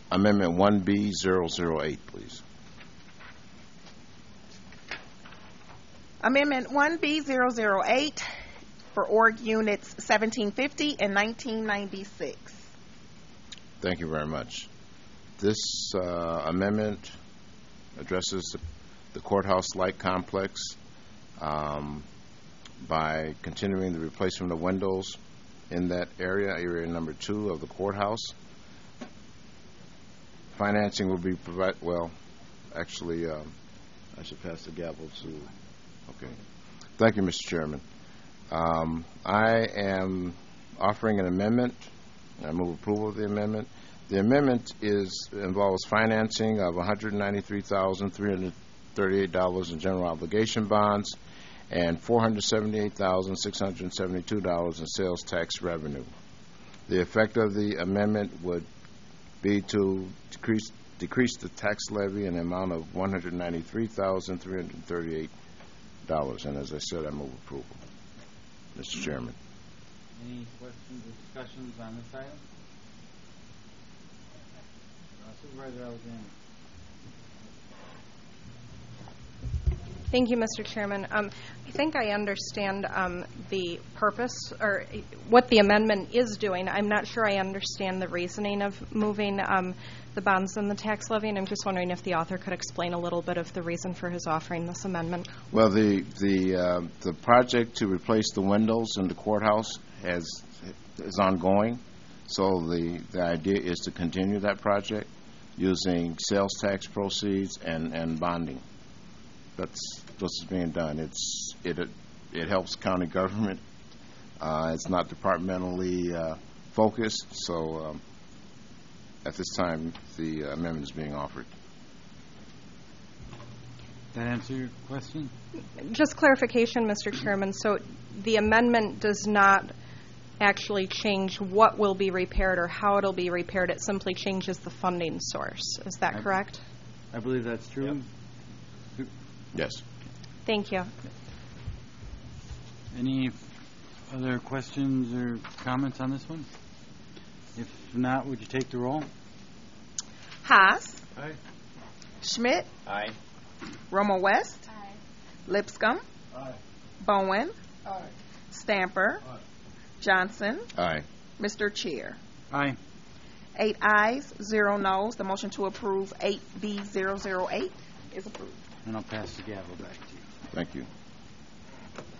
Amendment 1B008, please. Amendment 1B008 for org units 1750 and 1996. Thank you very much. This amendment addresses the courthouse light complex by continuing the replacement of windows in that area number 2 of the courthouse. Financing will be provided. Well, actually, I should pass the gavel to. Okay. Thank you, Mr. Chairman. I am offering an amendment. I move approval of the amendment. The amendment involves financing of $193,338 in general obligation bonds and $478,672 in sales tax revenue. The effect of the amendment would be to decrease the tax levy in the amount of $193,338. And as I said, I move approval. Mr. Chairman. Any questions or discussions on this item? Supervisor Alexander. Thank you, Mr. Chairman. I think I understand the purpose or what the amendment is doing. I'm not sure I understand the reasoning of moving the bonds and the tax levy, and I'm just wondering if the author could explain a little bit of the reason for his offering this amendment. Well, the project to replace the windows in the courthouse is ongoing, so the idea is to continue that project using sales tax proceeds and bonding. That's what's being done. It helps county government. It's not departmentally focused, so at this time the amendment is being offered. That answer your question? Just clarification, Mr. Chairman. So the amendment does not actually change what will be repaired or how it'll be repaired. It simply changes the funding source. Is that correct? I believe that's true. Yep. Yes. Thank you. Any other questions or comments on this one? If not, would you take the roll? Haas. Aye. Schmidt. Aye. Romo West. Aye. Lipscomb. Aye. Bowen. Aye. Stamper. Aye. Johnson. Aye. Mr. Chair. Aye. 8 ayes, 0 noes. The motion to approve 8B008 is approved. And I'll pass the gavel back to you. Thank you.